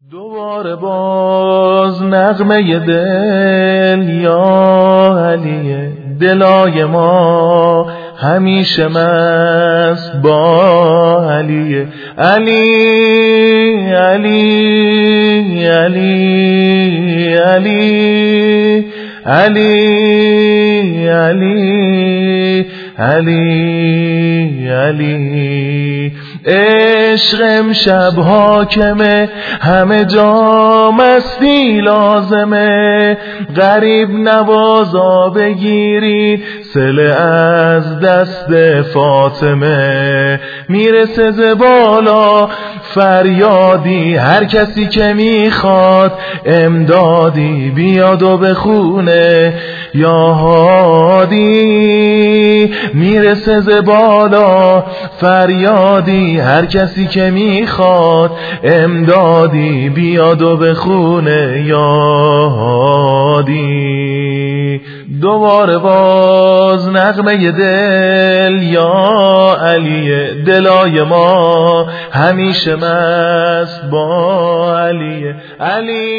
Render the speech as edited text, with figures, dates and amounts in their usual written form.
دوباره باز نغمه دل یا علیه، دلای ما همیشه مست با علیه. علی علی علی علی علی علی علی علی. عشق امشب حاکمه، همه جا مستی لازمه، غریب نوازا بگیرید سله از دست فاطمه. میرسه ز بالا فریادی، هر کسی که میخواد امدادی بیاد و بخونه یا هادی. میرسه ز بالا فریادی، هر کسی که میخواد امدادی بیاد و بخونه یا هادی. دوباره باز نغمه دل یا علیه، دلای ما همیشه مست با علیه. علی